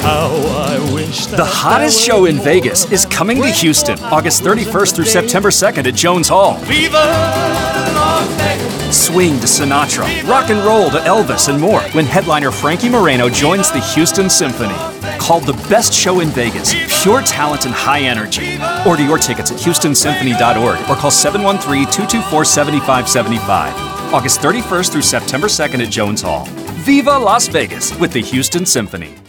How I wish that The hottest show in Vegas is coming to Houston, August 31st through September 2nd at Jones Hall. Viva Las Vegas. Swing to Sinatra, rock and roll to Elvis, and more when headliner Frankie Moreno joins the Houston Symphony. Called the best show in Vegas, pure talent and high energy. Order your tickets at houstonsymphony.org or call 713-224-7575. August 31st through September 2nd at Jones Hall. Viva Las Vegas with the Houston Symphony.